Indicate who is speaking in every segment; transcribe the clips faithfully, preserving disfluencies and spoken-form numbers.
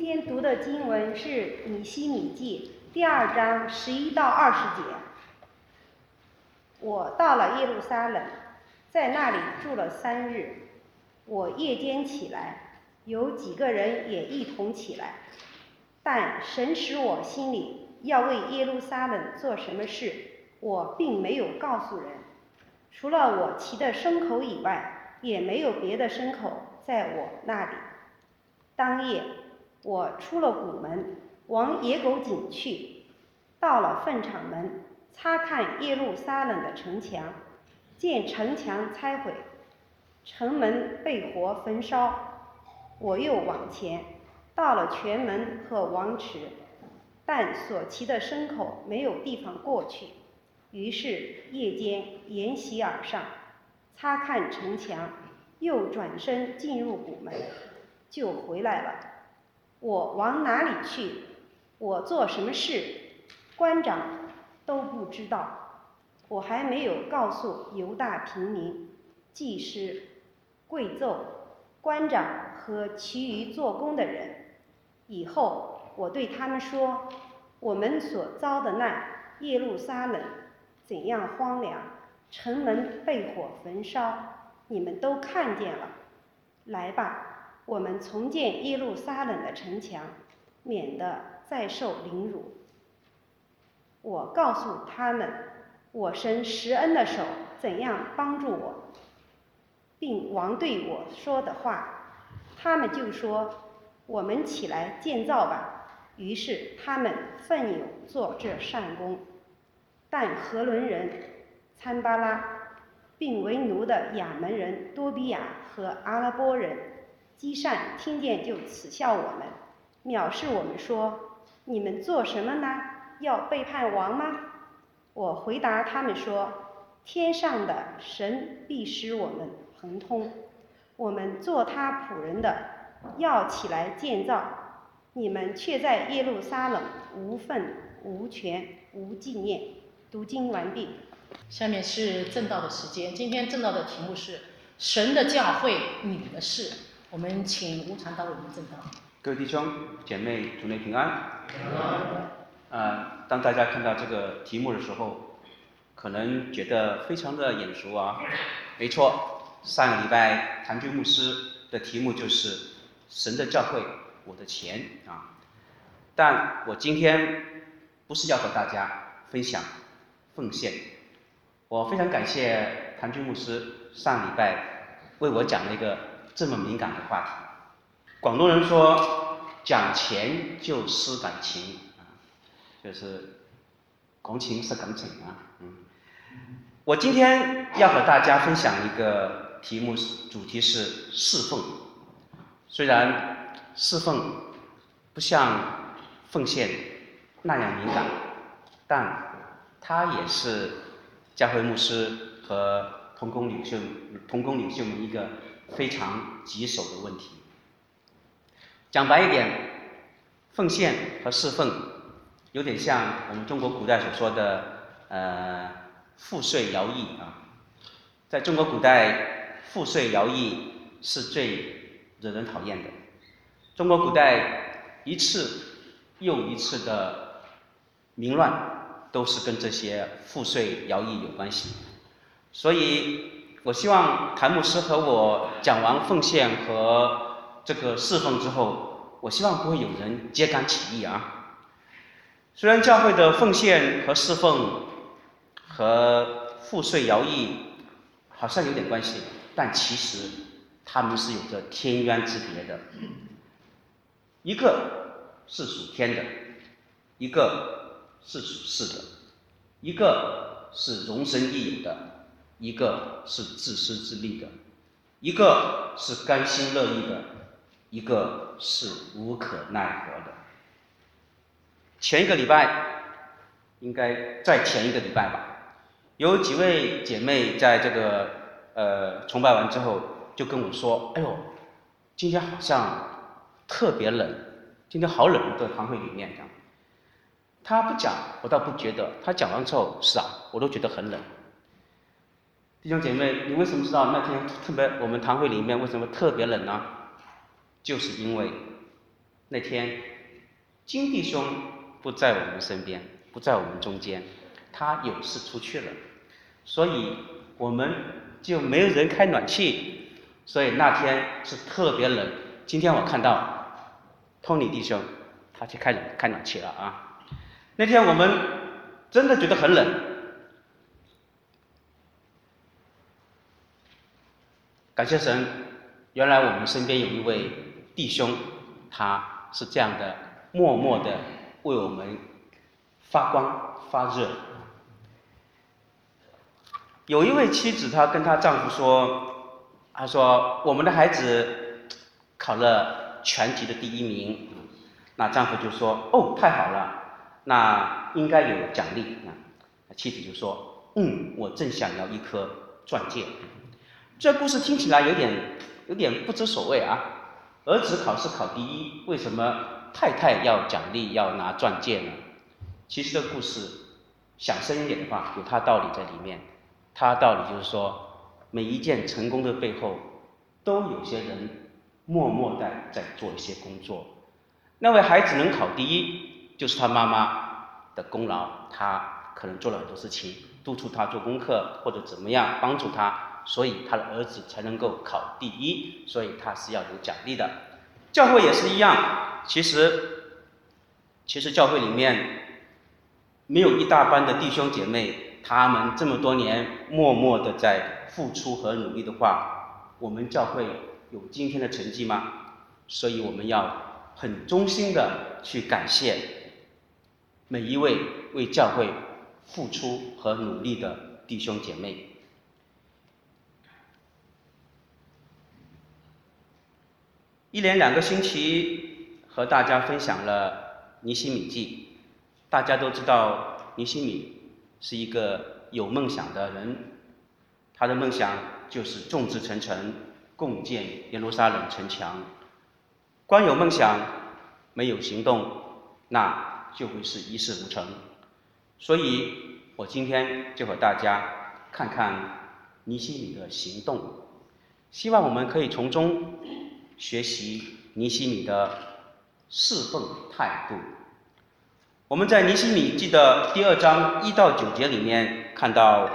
Speaker 1: 天读的经文是以西米记第二章十一到二十节。我到了耶路撒冷，在那里住了三日。我夜间起来，有几个人也一同起来，但神使我心里要为耶路撒冷做什么事，我并没有告诉人。除了我骑的牲口以外，也没有别的牲口在我那里。当夜，我出了谷门，往野狗井去，到了粪场门，擦看耶路撒冷的城墙，见城墙拆毁，城门被火焚烧。我又往前，到了泉门和王池，但所骑的牲口没有地方过去，于是夜间沿袭而上，擦看城墙，又转身进入谷门，就回来了。我往哪里去，我做什么事，官长都不知道。我还没有告诉犹大平民、祭司、贵胄、官长和其余做工的人。以后我对他们说，我们所遭的难，耶路撒冷怎样荒凉，城门被火焚烧，你们都看见了。来吧，我们重建耶路撒冷的城墙，免得再受凌辱。我告诉他们，我神施恩的手怎样帮助我，并王对我说的话。他们就说，我们起来建造吧。于是他们奋勇做这善工。但何伦人参巴拉，并为奴的亚门人多比亚和阿拉波人基善听见，就耻笑我们，藐视我们，说：你们做什么呢？要背叛王吗？我回答他们说：天上的神必使我们亨通，我们做他仆人的要起来建造，你们却在耶路撒冷无份无权无纪念。读经完毕。
Speaker 2: 下面是正道的时间。今天正道的题目是神的教会，你的事。我们请吴传道为我们正道。
Speaker 3: 各位弟兄姐妹，主内平安。呃，当大家看到这个题目的时候，可能觉得非常的眼熟啊。没错，上个礼拜谭军牧师的题目就是神的教会，我的钱啊。但我今天不是要和大家分享奉献。我非常感谢谭军牧师上礼拜为我讲了一个这么敏感的话题。广东人说讲钱就失感情啊，就是讲情失感情啊。嗯，我今天要和大家分享一个题目，是主题是侍奉。虽然侍奉不像奉献那样敏感，但它也是教会牧师和同工领袖、同工领袖们一个非常棘手的问题。讲白一点，奉献和侍奉有点像我们中国古代所说的呃赋税徭役啊。在中国古代，赋税徭役是最惹人讨厌的。中国古代一次又一次的民乱都是跟这些赋税徭役有关系。所以我希望谭牧师和我讲完奉献和这个侍奉之后，我希望不会有人揭竿起义啊。虽然教会的奉献和侍奉和赋税徭役好像有点关系，但其实他们是有着天渊之别的。一个是属天的，一个是属世的，一个是容神益友的，一个是自私自利的，一个是甘心乐意的，一个是无可奈何的。前一个礼拜，应该在前一个礼拜吧，有几位姐妹在这个呃崇拜完之后就跟我说：“哎呦，今天好像特别冷，今天好冷，在堂会里面这样。”他不讲，我倒不觉得；他讲完之后，是啊，我都觉得很冷。弟兄姐妹，你为什么知道那天特别我们堂会里面为什么特别冷呢？就是因为那天金弟兄不在我们身边，不在我们中间，他有事出去了，所以我们就没有人开暖气，所以那天是特别冷。今天我看到托尼弟兄他去开开暖气了啊。那天我们真的觉得很冷，感谢神，原来我们身边有一位弟兄，他是这样的默默的为我们发光发热。有一位妻子，她跟她丈夫说，她说我们的孩子考了全级的第一名，那丈夫就说，哦，太好了，那应该有奖励。那妻子就说，嗯，我正想要一颗钻戒。这故事听起来有点有点不知所谓啊，儿子考试考第一，为什么太太要奖励要拿钻戒呢？其实这故事想深一点的话，有它道理在里面。它道理就是说，每一件成功的背后，都有些人默默地在做一些工作。那位孩子能考第一，就是他妈妈的功劳，他可能做了很多事情，督促他做功课或者怎么样帮助他，所以他的儿子才能够考第一，所以他是要有奖励的。教会也是一样，其实其实教会里面没有一大班的弟兄姐妹，他们这么多年默默的在付出和努力的话，我们教会有今天的成绩吗？所以我们要很衷心的去感谢每一位为教会付出和努力的弟兄姐妹。一连两个星期和大家分享了尼希米记，大家都知道尼希米是一个有梦想的人，他的梦想就是众志成城，共建耶路撒冷城墙。光有梦想没有行动，那就会是一事无成。所以我今天就和大家看看尼希米的行动，希望我们可以从中学习尼希米的侍奉态度。我们在尼希米记的第二章一到九节里面看到，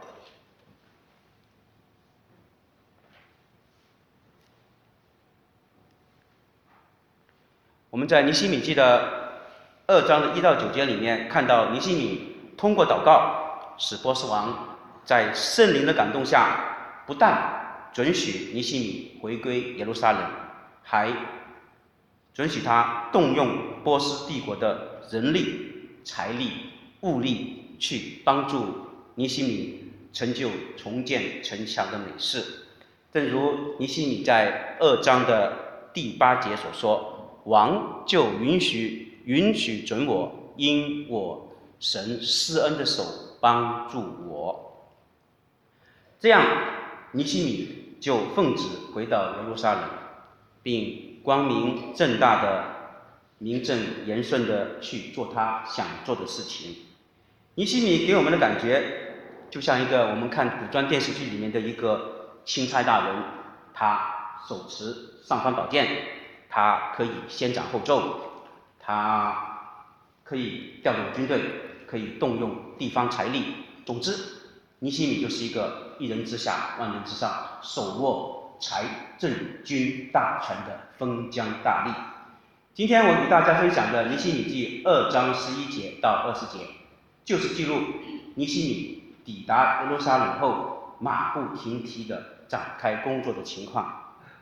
Speaker 3: 我们在尼希米记的二章的一到九节里面看到，尼希米通过祷告，使波斯王在圣灵的感动下，不但准许尼希米回归耶路撒冷，还准许他动用波斯帝国的人力、财力、物力去帮助尼希米成就重建城墙的美事。正如尼希米在二章的第八节所说，王就允许允许准我，因我神施恩的手帮助我。这样尼希米就奉旨回到耶路撒冷，并光明正大的名正言顺的去做他想做的事情。尼希米给我们的感觉就像一个我们看古装电视剧里面的一个钦差大人，他手持尚方宝剑，他可以先斩后奏，他可以调动军队，可以动用地方财力。总之，尼希米就是一个一人之下万人之上，手握财政军大权的封疆大吏。今天我与大家分享的尼希米记二章十一节到二十节，就是记录尼希米抵达耶路撒冷后马不停蹄的展开工作的情况。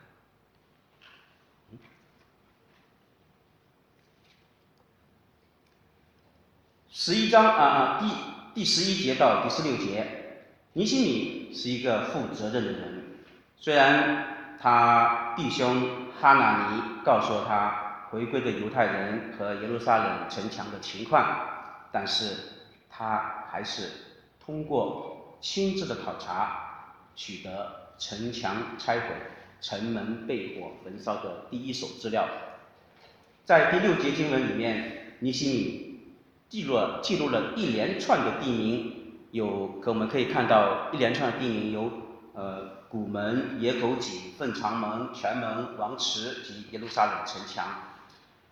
Speaker 3: 十一章啊啊第第十一节到第十六节，尼希米是一个负责任的人。虽然他弟兄哈拿尼告诉他回归的犹太人和耶路撒冷城墙的情况，但是他还是通过亲自的考察，取得城墙拆毁、城门被火焚烧的第一手资料。在第六节经文里面，尼希米记录了记录了一连串的地名，有可我们可以看到一连串的地名有呃古门、野狗井、粪场门、泉门、王池及耶路撒冷城墙。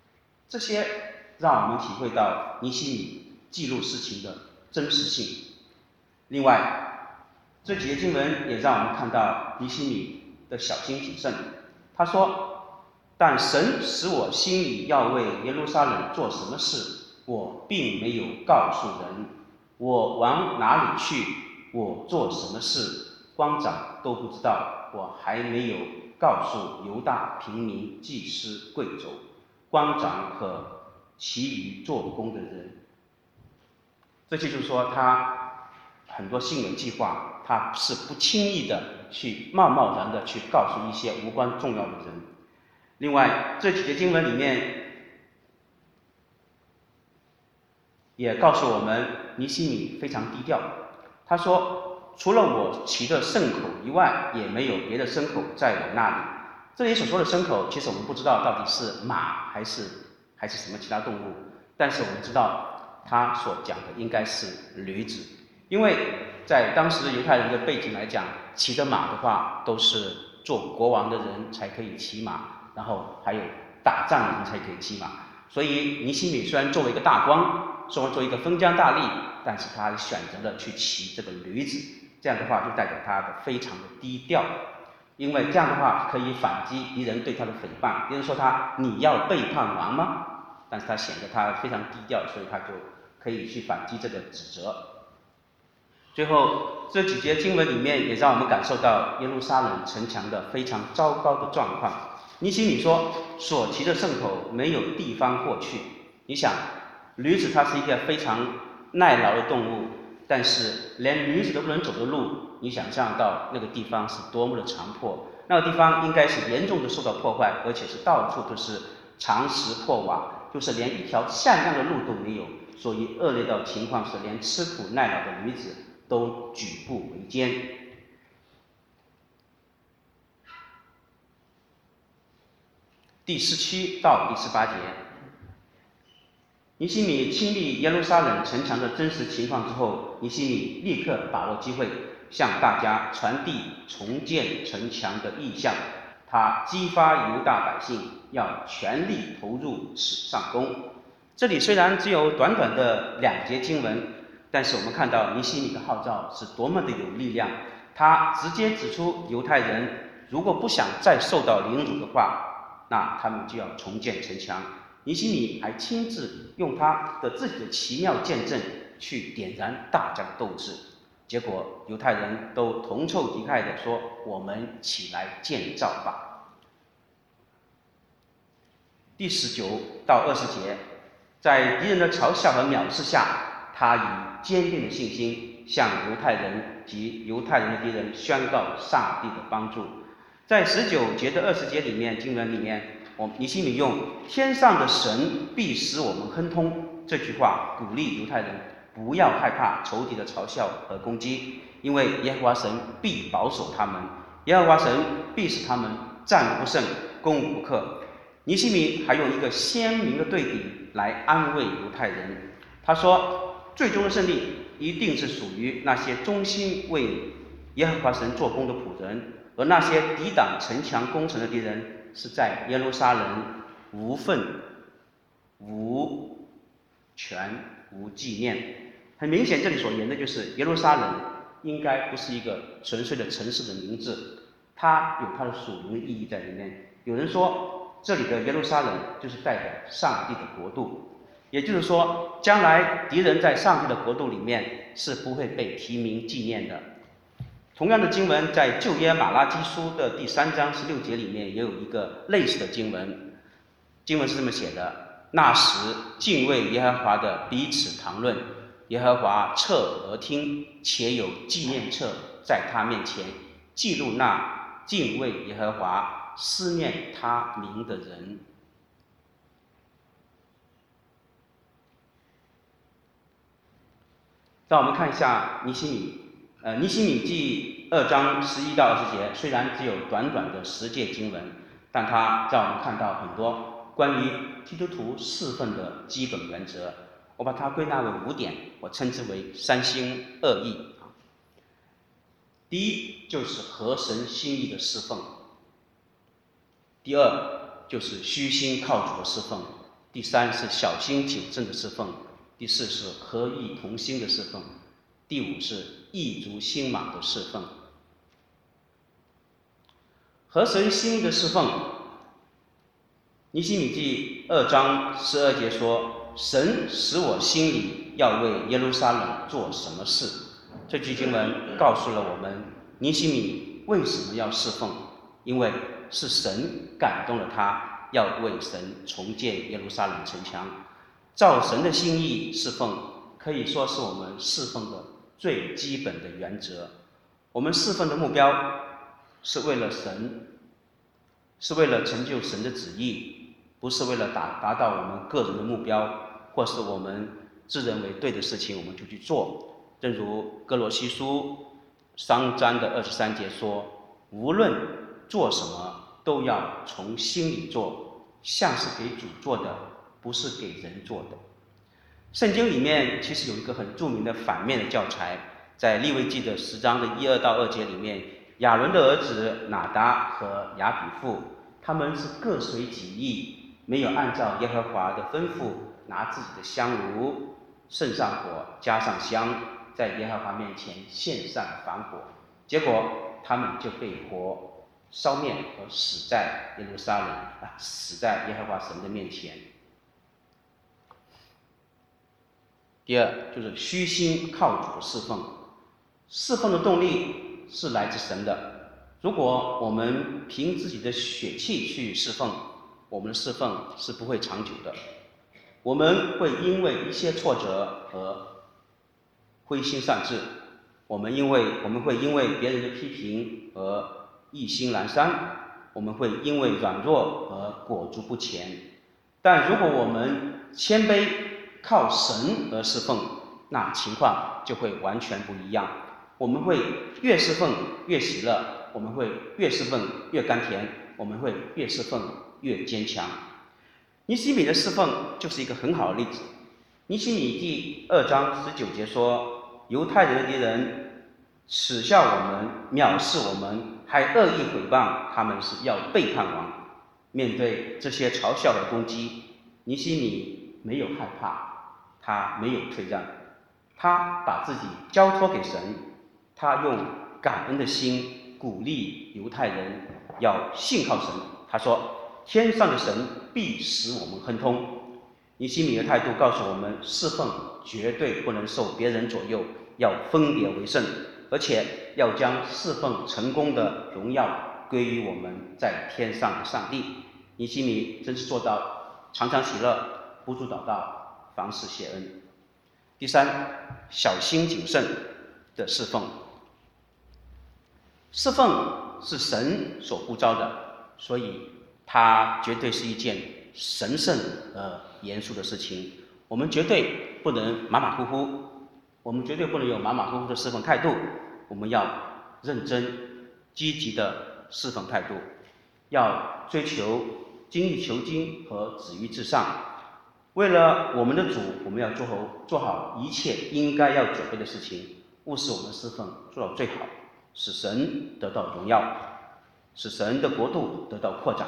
Speaker 3: 这些让我们体会到尼希米记录事情的真实性。另外，这几节经文也让我们看到尼希米的小心谨慎。他说：“但神使我心里要为耶路撒冷做什么事，我并没有告诉人。我往哪里去，我做什么事，官长都不知道。我还没有告诉犹大平民、祭司、贵胄、官长和其余做工的人。”这就是说，他很多新闻计划，他是不轻易的去贸贸然的去告诉一些无关重要的人。另外，这几节经文里面也告诉我们，尼希米非常低调。他说：“除了我骑的牲口以外，也没有别的牲口在我那里。”这里所说的牲口，其实我们不知道到底是马还是还是什么其他动物，但是我们知道他所讲的应该是驴子，因为在当时犹太人的背景来讲，骑着马的话都是做国王的人才可以骑马，然后还有打仗的人才可以骑马。所以尼希米虽然作为一个大官，虽然作为一个封疆大吏，但是他选择了去骑这个驴子，这样的话就代表他的非常的低调，因为这样的话可以反击敌人对他的诽谤。敌人说他你要背叛王吗？但是他显得他非常低调，所以他就可以去反击这个指责。最后这几节经文里面也让我们感受到耶路撒冷城墙的非常糟糕的状况。尼希米说，所骑的牲口没有地方过去。你想，驴子它是一个非常耐劳的动物，但是连驴子都不能走的路，你想象到那个地方是多么的残破，那个地方应该是严重的受到破坏，而且是到处都是长石破瓦，就是连一条像样的路都没有。所以恶劣到情况是连吃苦耐劳的驴子都举步维艰。第十七到第十八节，尼希米亲历耶路撒冷城墙的真实情况之后，尼希米立刻把握机会，向大家传递重建城墙的意向。他激发犹大百姓要全力投入此上工。这里虽然只有短短的两节经文，但是我们看到尼希米的号召是多么的有力量。他直接指出，犹太人如果不想再受到凌辱的话，那他们就要重建城墙。尼希米还亲自用他的自己的奇妙见证去点燃大家的斗志。结果犹太人都同臭敌忾地说：“我们起来建造吧。”第十九到二十节，在敌人的嘲笑和藐视下，他以坚定的信心向犹太人及犹太人的敌人宣告上帝的帮助。在十九节的二十节里面，经文里面，我尼希米用“天上的神必使我们亨通”这句话鼓励犹太人不要害怕仇敌的嘲笑和攻击，因为耶和华神必保守他们，耶和华神必使他们战无不胜，攻无不克。尼希米还用一个鲜明的对比来安慰犹太人，他说：“最终的胜利一定是属于那些忠心为耶和华神做工的仆人。”而那些抵挡城墙工程的敌人，是在耶路撒冷无份、无权、无纪念。很明显，这里所言的就是耶路撒冷应该不是一个纯粹的城市的名字，它有它的属灵的意义在里面。有人说，这里的耶路撒冷就是代表上帝的国度，也就是说，将来敌人在上帝的国度里面是不会被提名纪念的。同样的经文在旧约马拉基书的第三章十六节里面也有一个类似的经文，经文是这么写的：那时敬畏耶和华的彼此谈论，耶和华侧耳听，且有纪念册在他面前，记录那敬畏耶和华、思念他名的人。让我们看一下尼希米。呃，尼希米记二章十一到二十节，虽然只有短短的十节经文，但它让我们看到很多关于基督徒侍奉的基本原则。我把它归纳为五点，我称之为三心二意。第一就是合神心意的侍奉；第二就是虚心靠主的侍奉； 第三是小心谨慎的侍奉，第四是合意同心的侍奉，第五是意足心满的侍奉。合神心意的侍奉，尼希米记二章十二节说，神使我心里要为耶路撒冷做什么事。这句经文告诉了我们，尼希米为什么要侍奉，因为是神感动了他，要为神重建耶路撒冷城墙。照神的心意侍奉，可以说是我们侍奉的最基本的原则。我们侍奉的目标是为了神，是为了成就神的旨意，不是为了达达到我们个人的目标，或是我们自认为对的事情我们就去做。正如哥罗西书三章的二十三节说，无论做什么都要从心里做，像是给主做的，不是给人做的。圣经里面其实有一个很著名的反面的教材，在利未记的十章的一二到二节里面，亚伦的儿子拿达和亚比户，他们是各随己意，没有按照耶和华的吩咐拿自己的香炉盛上火加上香，在耶和华面前献上燔火，结果他们就被火烧灭和死在耶路撒冷啊，死在耶和华神的面前。第二就是虚心靠主的侍奉，侍奉的动力是来自神的。如果我们凭自己的血气去侍奉，我们的侍奉是不会长久的。我们会因为一些挫折和灰心丧志，我们因为我们会因为别人的批评而意兴阑珊，我们会因为软弱而裹足不前。但如果我们谦卑靠神而侍奉，那情况就会完全不一样。我们会越侍奉越喜乐，我们会越侍奉越甘甜，我们会越侍奉越坚强。尼希米的侍奉就是一个很好的例子。尼希米第二章十九节说，犹太人的敌人耻笑我们，藐视我们，还恶意毁谤他们是要背叛王。面对这些嘲笑和攻击，尼希米没有害怕，他没有退让，他把自己交托给神，他用感恩的心鼓励犹太人要信靠神。他说，天上的神必使我们亨通。尼希米的态度告诉我们，侍奉绝对不能受别人左右，要分别为圣，而且要将侍奉成功的荣耀归于我们在天上的上帝。尼希米真是做到常常喜乐，不住祷告，凡事谢恩。第三，小心谨慎的侍奉。侍奉是神所呼召的，所以它绝对是一件神圣而严肃的事情。我们绝对不能马马虎虎，我们绝对不能有马马虎虎的侍奉态度，我们要认真积极的侍奉态度，要追求精益求精和止于至上。为了我们的主，我们要做好做好一切应该要准备的事情，务使我们的侍奉做到最好，使神得到荣耀，使神的国度得到扩展。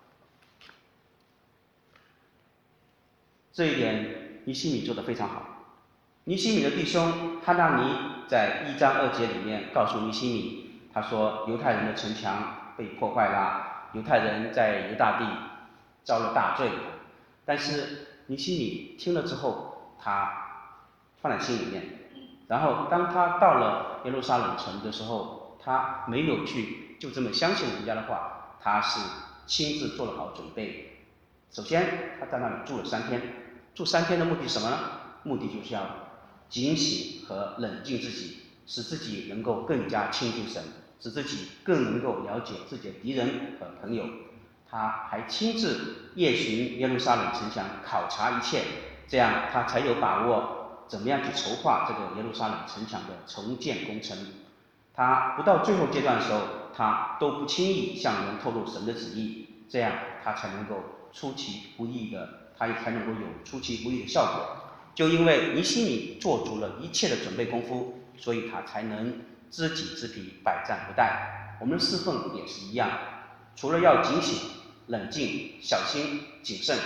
Speaker 3: 这一点尼希米做得非常好。尼希米的弟兄哈纳尼在一章二节里面告诉尼希米，他说犹太人的城墙被破坏了，犹太人在犹大地遭了大罪。但是尼希米听了之后，他放在心里面，然后当他到了耶路撒冷城的时候，他没有去就这么相信人家的话，他是亲自做了好准备。首先他在那里住了三天，住三天的目的是什么呢？目的就是要警醒和冷静自己，使自己能够更加亲近神，使自己更能够了解自己的敌人和朋友。他还亲自夜巡耶路撒冷城墙，考察一切，这样他才有把握怎么样去筹划这个耶路撒冷城墙的重建工程。他不到最后阶段的时候，他都不轻易向人透露神的旨意，这样他才能够出其不意的，他也才能够有出其不意的效果。就因为尼希米做足了一切的准备功夫，所以他才能知己知彼，百战不殆。我们的侍奉也是一样，除了要警醒、冷静、小心、谨慎，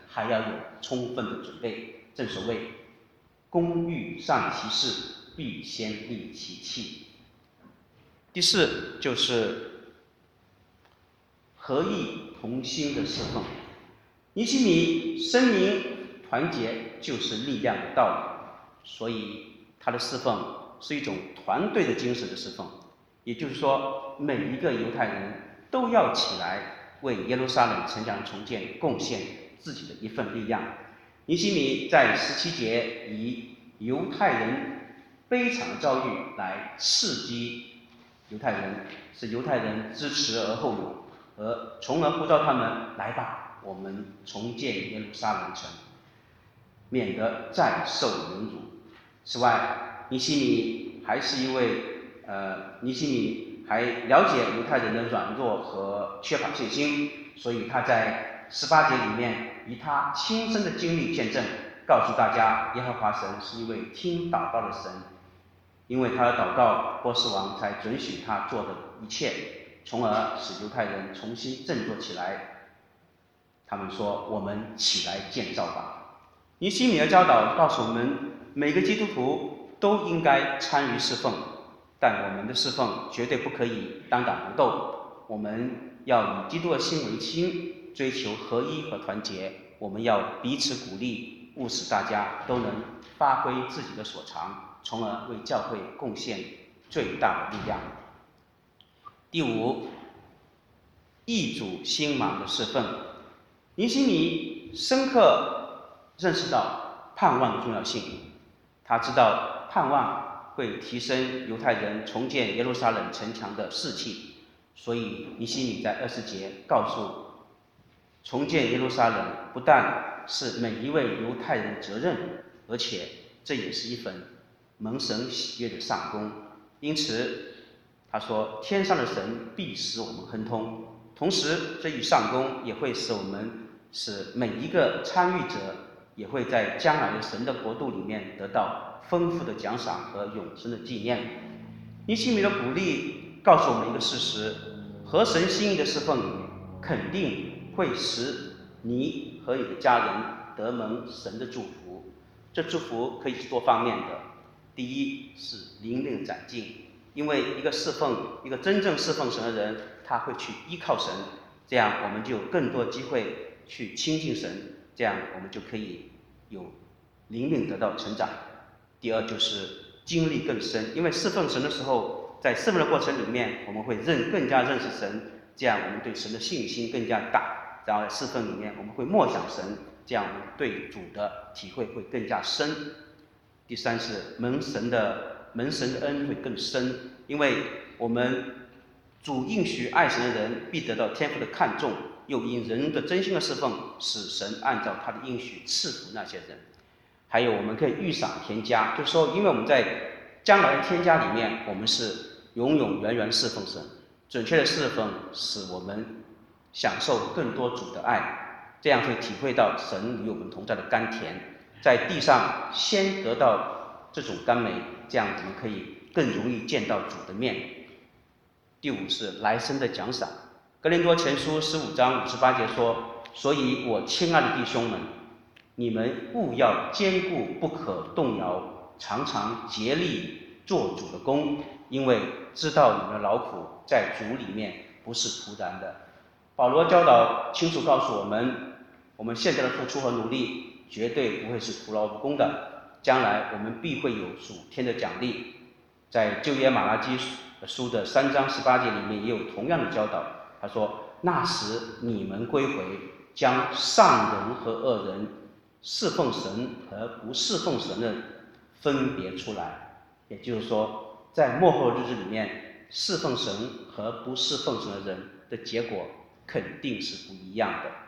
Speaker 3: 还要有充分的准备。正所谓工欲善其事，必先利其器。第四就是合意同心的侍奉。尼希米声明团结就是力量的道理，所以他的侍奉是一种团队的精神的侍奉。也就是说，每一个犹太人都要起来为耶路撒冷城墙重建贡献自己的一份力量。尼希米在十七节以犹太人悲惨的遭遇来刺激犹太人，使犹太人知耻而后勇，而从而呼召他们来吧，我们重建耶路撒冷城，免得再受凌辱。此外，尼希米还是一位呃，尼希米还了解犹太人的软弱和缺乏信心，所以他在十八节里面以他亲身的经历见证，告诉大家耶和华神是一位听祷告的神，因为他的祷告，波斯王才准许他做的一切，从而使犹太人重新振作起来。他们说：“我们起来建造吧。”尼希米的教导告诉我们，每个基督徒都应该参与侍奉，但我们的侍奉绝对不可以单打独斗。我们要以基督的心为心，追求合一和团结。我们要彼此鼓励，务使大家都能发挥自己的所长，从而为教会贡献最大的力量。第五，义主兴忙的侍奉。尼希米深刻认识到盼望的重要性，他知道盼望会提升犹太人重建耶路撒冷城墙的士气，所以尼希米在二十节告诉，重建耶路撒冷不但是每一位犹太人的责任，而且这也是一份蒙神喜悦的上工。因此他说，天上的神必使我们亨通，同时这一上工也会使我们使每一个参与者也会在将来的神的国度里面得到丰富的奖赏和永生的纪念。尼希米的鼓励告诉我们一个事实，合神心意的侍奉肯定会使你和你的家人得蒙神的祝福。这祝福可以是多方面的。第一是灵命长进，因为一个侍奉一个真正侍奉神的人，他会去依靠神，这样我们就有更多机会去亲近神，这样我们就可以有灵命得到成长。第二就是经历更深，因为侍奉神的时候，在侍奉的过程里面，我们会认更加认识神，这样我们对神的信心更加大。然后在侍奉里面，我们会默想神，这样我们对主的体会会更加深。第三是蒙神的蒙神的恩会更深，因为我们主应许爱神的人必得到天父的看重，又因人的真心的侍奉，使神按照他的应许赐福那些人。还有我们可以预赏天家，就是说因为我们在将来的天家里面，我们是永永远远侍奉神，准确的侍奉使我们享受更多主的爱，这样会体会到神与我们同在的甘甜，在地上先得到这种甘美，这样我们可以更容易见到主的面。第五是来生的奖赏。哥林多前书十五章五十八节说：“所以我亲爱的弟兄们，你们务要坚固，不可动摇，常常竭力做主的工，因为知道你们的劳苦在主里面不是徒然的。”保罗教导清楚告诉我们，我们现在的付出和努力绝对不会是徒劳无功的，将来我们必会有属天的奖励。在旧约马拉基书的三章十八节里面也有同样的教导，他说：“那时你们归回，将善人和恶人，侍奉神和不侍奉神的分别出来。”也就是说，在末后日子里面，侍奉神和不侍奉神的人的结果肯定是不一样的。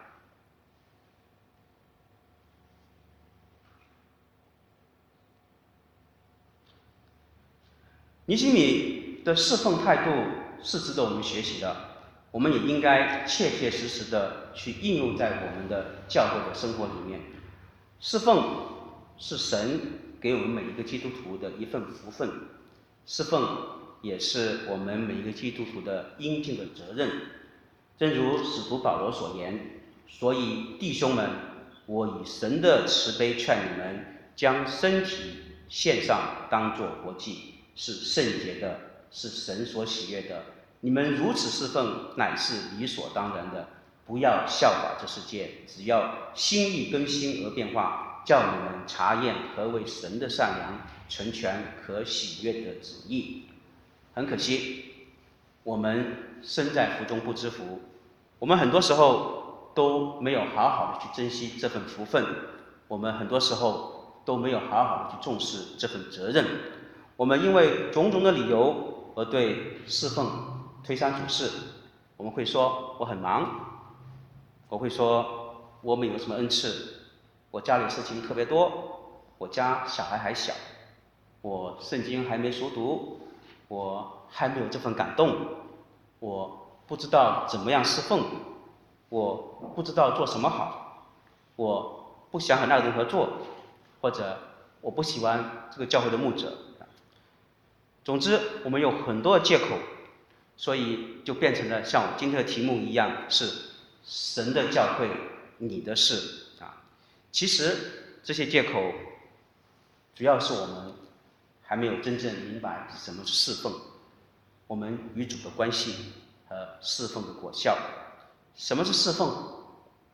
Speaker 3: 尼希米的侍奉态度是值得我们学习的，我们也应该切切实实的去应用在我们的教会的生活里面。侍奉是神给我们每一个基督徒的一份福分，侍奉也是我们每一个基督徒的应尽的责任。正如使徒保罗所言：“所以弟兄们， 我以神的慈悲劝你们，将身体献上，当作活祭，是圣洁的，是神所喜悦的。你们如此侍奉，乃是理所当然的。不要效法这世界，只要心意更新而变化，叫你们察验何为神的善良、纯全、可喜悦的旨意。很可惜，我们身在福中不知福，我们很多时候都没有好好的去珍惜这份福分，我们很多时候都没有好好的去重视这份责任。我们因为种种的理由而对侍奉推三阻四，我们会说我很忙，我会说我没有什么恩赐，我家里事情特别多，我家小孩还小，我圣经还没熟读，我还没有这份感动，我不知道怎么样侍奉，我不知道做什么好，我不想和那个人合作，或者我不喜欢这个教会的牧者。总之我们有很多的借口，所以就变成了像我今天的题目一样，是神的教会，你的事啊。其实这些借口主要是我们还没有真正明白什么是侍奉，我们与主的关系和侍奉的果效。什么是侍奉？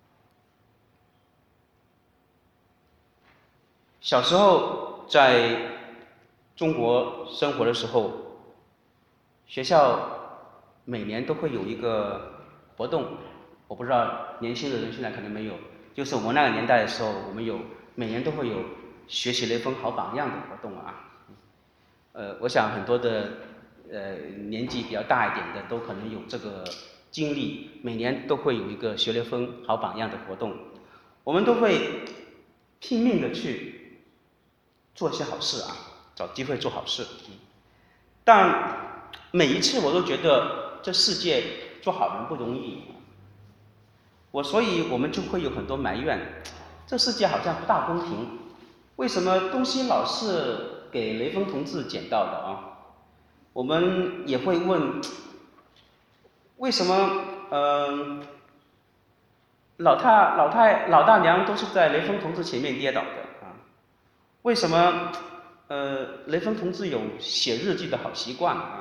Speaker 3: 小时候在中国生活的时候，学校每年都会有一个活动，我不知道年轻的人现在可能没有，就是我们那个年代的时候，我们有每年都会有学习雷锋好榜样的活动啊。呃，我想很多的呃年纪比较大一点的都可能有这个经历，每年都会有一个学雷锋好榜样的活动，我们都会拼命的去做一些好事啊，找机会做好事。但每一次我都觉得这世界做好人不容易，我所以我们就会有很多埋怨，这世界好像不大公平，为什么东西老是给雷锋同志捡到的啊？我们也会问，为什么呃老太老太老大娘都是在雷锋同志前面跌倒的啊？为什么呃雷锋同志有写日记的好习惯啊？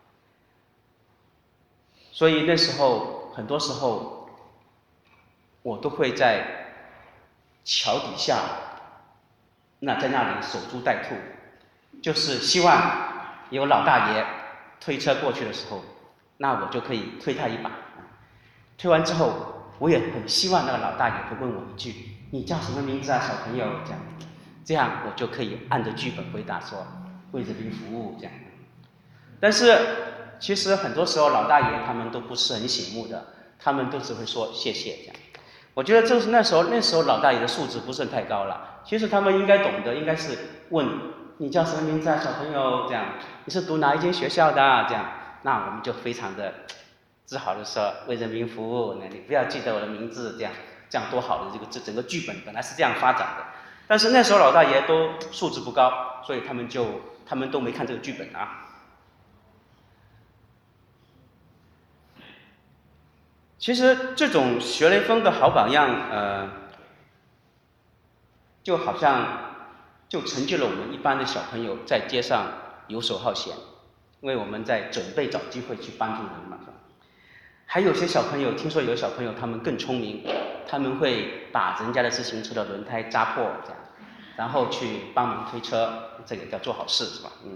Speaker 3: 所以那时候很多时候我都会在桥底下，那在那里守株待兔，就是希望有老大爷推车过去的时候，那我就可以推他一把。推完之后，我也很希望那个老大爷会问我一句：“你叫什么名字啊，小朋友？”这样，这样我就可以按着剧本回答说：“为人民服务。”这样。但是其实很多时候老大爷他们都不是很醒目的，他们都只会说谢谢这样。我觉得就是那时候那时候老大爷的素质不是太高了，其实他们应该懂得，应该是问你叫什么名字啊，小朋友？这样，你是读哪一间学校的啊？这样，那我们就非常的自豪的说为人民服务，那你不要记得我的名字，这样这样多好的这个这整个剧本本来是这样发展的。但是那时候老大爷都素质不高，所以他们就他们都没看这个剧本啊。其实这种学雷锋的好榜样，呃，就好像就成就了我们一般的小朋友在街上游手好闲，因为我们在准备找机会去帮助人嘛。还有些小朋友，听说有小朋友他们更聪明，他们会把人家的自行车的轮胎扎破，这样，然后去帮忙推车，这个叫做好事，是吧？嗯。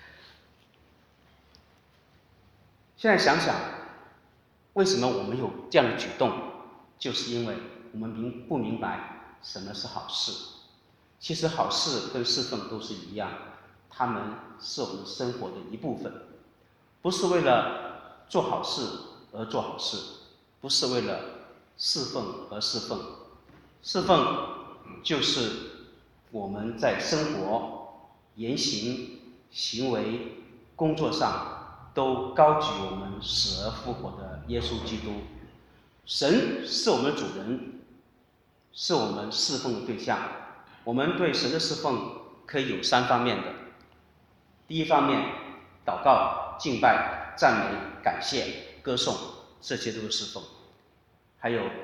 Speaker 3: 现在想想，为什么我们有这样的举动？就是因为我们明不明白什么是好事。其实好事跟侍奉都是一样，它们是我们生活的一部分，不是为了做好事而做好事，不是为了侍奉而侍奉。侍奉就是我们在生活、言行、行为、工作上都高举我们死而复活的耶稣基督。神是我们的主人，是我们侍奉的对象。我们对神的侍奉可以有三方面的。第一方面，祷告、敬拜、赞美、感谢、歌颂，这些都是侍奉。还有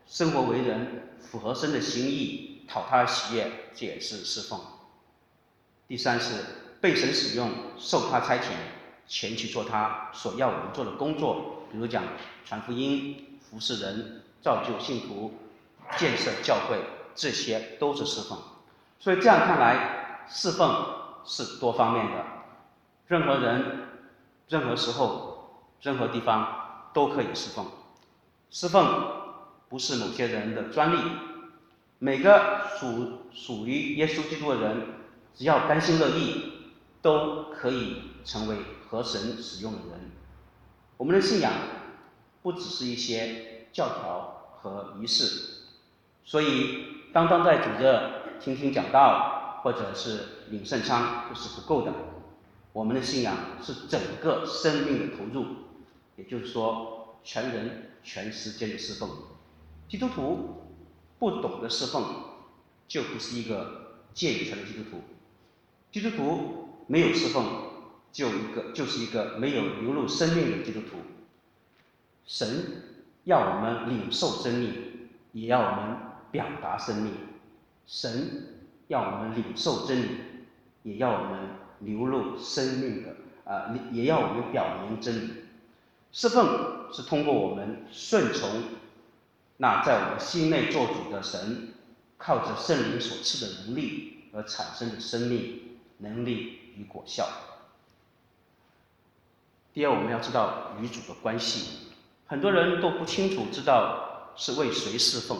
Speaker 3: 生活为人符合神的心意，讨他喜悦，这也是侍奉。第三是被神使用，受他差遣，前去做他所要我们做的工作，比如讲传福音、服侍人、造就信徒、建设教会，这些都是侍奉。所以这样看来，侍奉是多方面的，任何人、任何时候、任何地方都可以侍奉。侍奉不是某些人的专利，每个属属于耶稣基督的人，只要甘心乐意，都可以成为合神使用的人。我们的信仰不只是一些教条和仪式，所以单单在主日听听讲道或者是领圣餐就是不够的。我们的信仰是整个生命的投入，也就是说全人全时间的侍奉。基督徒不懂得侍奉，就不是一个借与权的基督徒。基督徒没有侍奉，就一个就是一个没有流露生命的基督徒。神要我们领受生命，也要我们表达生命。神要我们领受真理，也要我们流露生命的啊、呃，也要我们表明真理。侍奉是通过我们顺从那在我们心内做主的神，靠着圣灵所赐的能力而产生的生命、能力与果效。第二，我们要知道与主的关系，很多人都不清楚知道是为谁侍奉。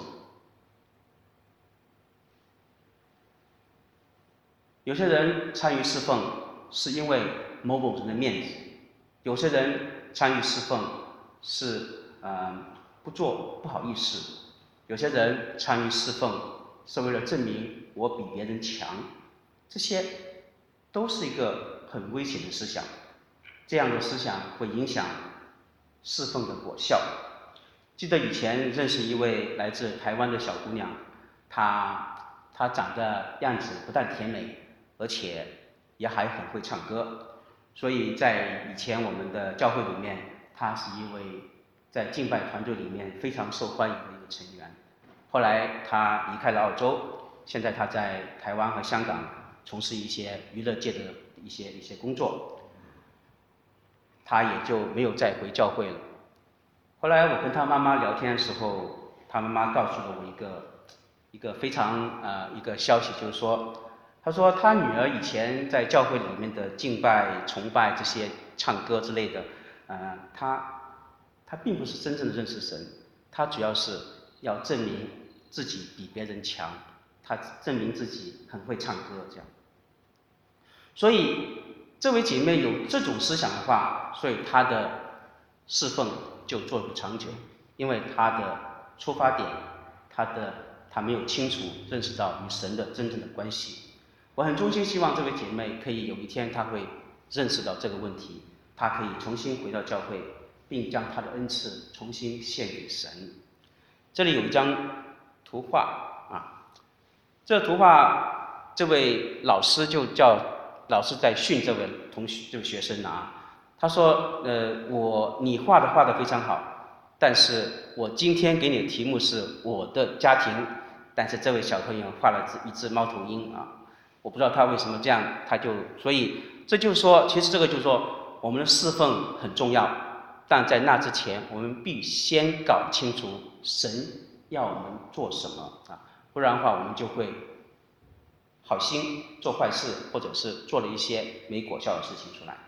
Speaker 3: 有些人参与侍奉是因为某某人的面子，有些人参与侍奉是呃不做不好意思，有些人参与侍奉是为了证明我比别人强，这些都是一个很危险的思想。这样的思想会影响侍奉的果效。记得以前认识一位来自台湾的小姑娘，她她长得样子不但甜美，而且也还很会唱歌，所以在以前我们的教会里面，她是一位在敬拜团队里面非常受欢迎的一个成员。后来她离开了澳洲，现在她在台湾和香港从事一些娱乐界的一些一些工作，她也就没有再回教会了。后来我跟她妈妈聊天的时候，她妈妈告诉了我一个一个非常呃一个消息，就是说。他说他女儿以前在教会里面的敬拜、崇拜这些唱歌之类的，呃，他他并不是真正的认识神，他主要是要证明自己比别人强，他证明自己很会唱歌这样。所以这位姐妹有这种思想的话，所以她的侍奉就做不长久，因为她的出发点，她的她没有清楚认识到与神的真正的关系。我很衷心希望这位姐妹可以有一天她会认识到这个问题，她可以重新回到教会，并将她的恩赐重新献给神。这里有一张图画啊，这图画这位老师就叫老师在训这位同学这位学生啊，他说呃我你画的画的非常好，但是我今天给你的题目是我的家庭，但是这位小朋友画了一只猫头鹰啊。我不知道他为什么这样，他就所以这就是说，其实这个就是说，我们的侍奉很重要，但在那之前，我们必先搞清楚神要我们做什么啊，不然的话，我们就会好心做坏事，或者是做了一些没果效的事情出来。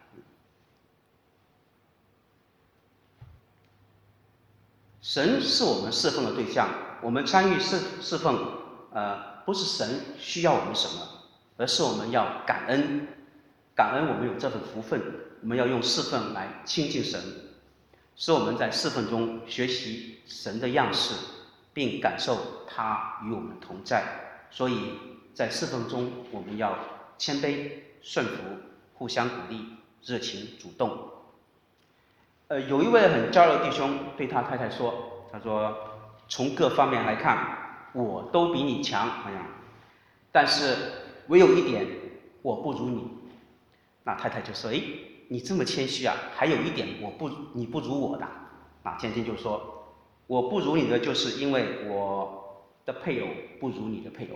Speaker 3: 神是我们侍奉的对象，我们参与侍侍奉，呃，不是神需要我们什么。而是我们要感恩，感恩我们有这份福分，我们要用侍奉来亲近神，使我们在侍奉中学习神的样式，并感受他与我们同在。所以在侍奉中，我们要谦卑、顺服、互相鼓励、热情、主动。呃，有一位很骄傲的弟兄对他太太说：“他说，从各方面来看，我都比你强，哎呀，但是。”唯有一点，我不如你。那太太就说：“哎，你这么谦虚啊？还有一点，我不，你不如我的。”那天天就说：“ 我不如你的，就是因为我的配偶不如你的配偶。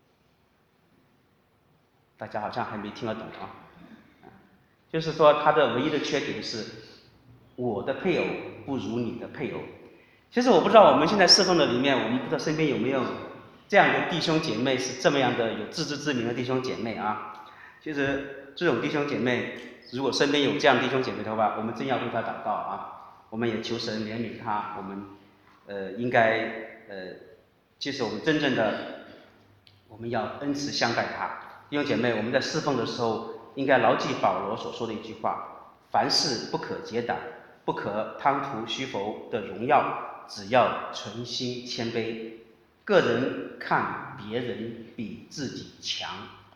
Speaker 3: 大家好像还没听得懂啊，就是说他的唯一的缺点是，我的配偶不如你的配偶。其实我不知道我们现在侍奉的里面，我们不知道身边有没有这样的弟兄姐妹，是这么样的有自知之明的弟兄姐妹啊。其实这种弟兄姐妹，如果身边有这样的弟兄姐妹的话，我们真要为他祷告啊。我们也求神怜悯他，我们呃应该呃，其实我们真正的我们要恩慈相待他。弟兄姐妹，我们在侍奉的时候，应该牢记保罗所说的一句话：凡事不可结党，不可贪图虚浮的荣耀，只要存心谦卑，个人看别人比自己强。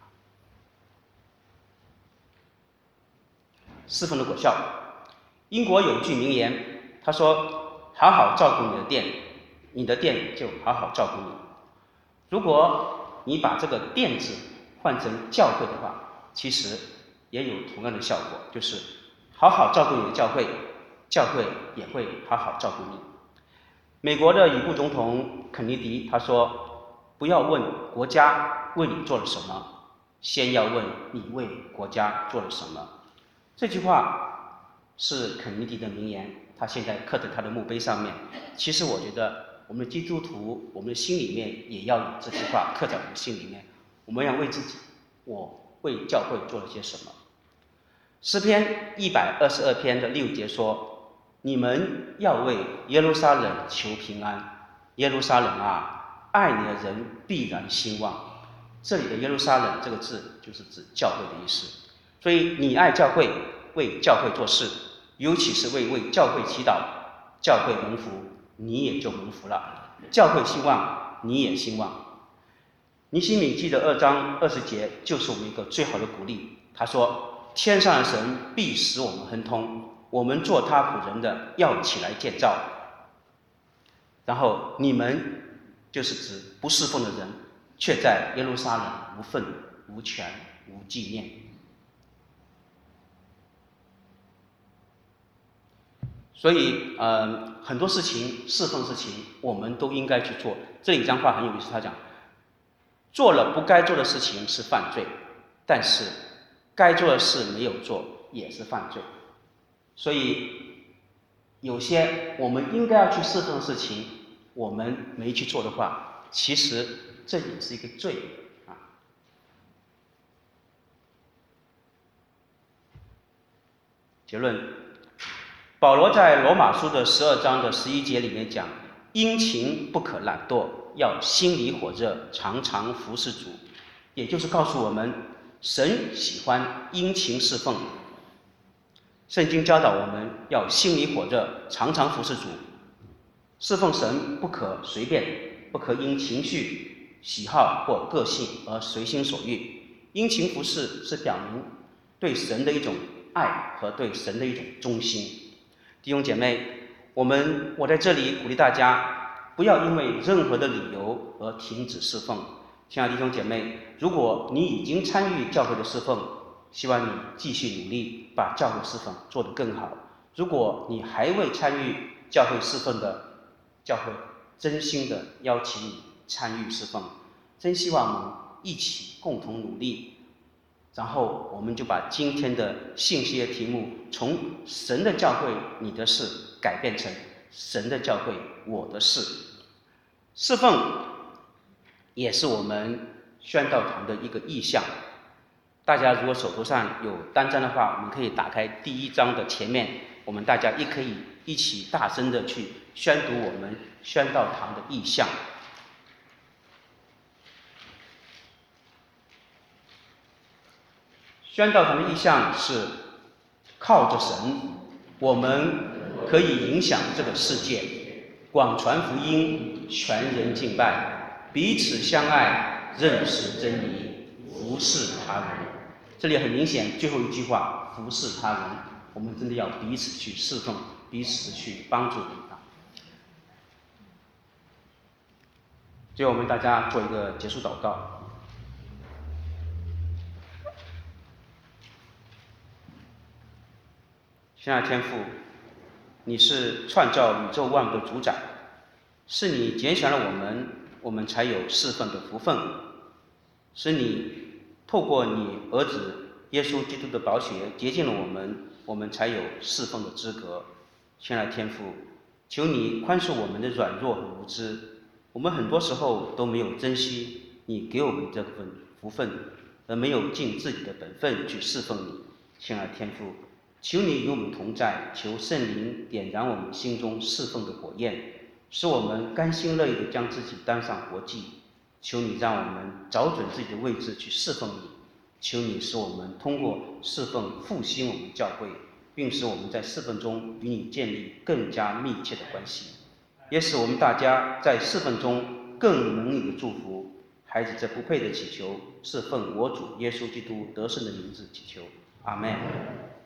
Speaker 3: 侍奉的果效，英国有句名言，他说：好好照顾你的店，你的店就好好照顾你。如果你把这个店字换成教会的话，其实也有同样的效果，就是好好照顾你的教会，教会也会好好照顾你。美国的已故总统肯尼迪他说：不要问国家为你做了什么，先要问你为国家做了什么。这句话是肯尼迪的名言，他现在刻在他的墓碑上面。其实我觉得我们的基督徒，我们的心里面也要有这句话刻在我们心里面。我们要为自己，我为教会做了些什么。诗篇一百二十二篇的六节说：你们要为耶路撒冷求平安，耶路撒冷啊，爱你的人必然兴旺。这里的耶路撒冷这个字就是指教会的意思。所以你爱教会，为教会做事，尤其是为为教会祈祷，教会蒙福，你也就蒙福了；教会兴旺，你也兴旺。尼希米记的二章二十节就是我们一个最好的鼓励。他说：天上的神必使我们亨通，我们做他仆人的要起来建造。然后你们就是指不侍奉的人，却在耶路撒冷无份无权无纪念。所以呃，很多事情侍奉事情我们都应该去做。这里一张话很有意思，他讲做了不该做的事情是犯罪，但是该做的事没有做也是犯罪。所以有些我们应该要去侍奉的事情我们没去做的话，其实这也是一个罪啊。结论，保罗在罗马书的十二章的十一节里面讲：殷勤不可懒惰，要心里火热，常常服侍主。也就是告诉我们，神喜欢殷勤侍奉。圣经教导我们要心里火热，常常服侍主。侍奉神不可随便，不可因情绪、喜好或个性而随心所欲。殷勤服侍是表明对神的一种爱和对神的一种忠心。弟兄姐妹，我们我在这里鼓励大家，不要因为任何的理由而停止侍奉。亲爱的弟兄姐妹，如果你已经参与教会的侍奉，希望你继续努力，把教会侍奉做得更好。如果你还未参与教会侍奉的，教会真心的邀请你参与侍奉，真希望我们一起共同努力。然后我们就把今天的信息的题目从神的教会你的事改变成神的教会我的事。侍奉也是我们宣道堂的一个意向。大家如果手头上有单张的话，我们可以打开第一章的前面，我们大家也可以一起大声的去宣读我们宣道堂的意向。宣道堂的意向是靠着神，我们可以影响这个世界，广传福音，全人敬拜，彼此相爱，认识真理，服侍他人。这里很明显，最后一句话，服侍他人，我们真的要彼此去侍奉，彼此去帮助对方。最后，我们大家做一个结束祷告。亲爱的天父，你是创造宇宙万物的主宰， 是你拣选了我们，我们才有侍奉的福分。是你透过你儿子耶稣基督的宝血洁净了我们，我们才有侍奉的资格。亲爱的天父，求你宽恕我们的软弱和无知，我们很多时候都没有珍惜你给我们这份福分，而没有尽自己的本分去侍奉你。亲爱的天父，求你与我们同在，求圣灵点燃我们心中侍奉的火焰，使我们甘心乐意地将自己当上活祭。求你让我们找准自己的位置去侍奉你，求你使我们通过侍奉复兴我们教会，并使我们在侍奉中与你建立更加密切的关系，也使我们大家在侍奉中更能你的祝福。孩子这不配的祈求，是奉我主耶稣基督得胜的名字祈求，阿们。